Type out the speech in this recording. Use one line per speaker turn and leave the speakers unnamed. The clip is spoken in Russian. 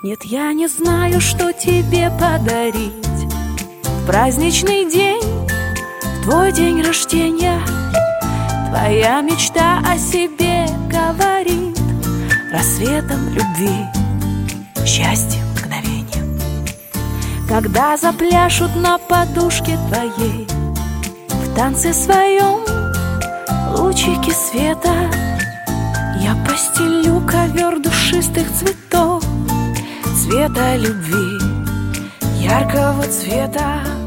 Нет, я не знаю, что тебе подарить в праздничный день, в твой день рождения. Твоя мечта о себе говорит рассветом любви, счастьем, мгновением. Когда запляшут на подушке твоей в танце своем лучики света, я постелю ковер душистых цветов, цвета любви, яркого цвета.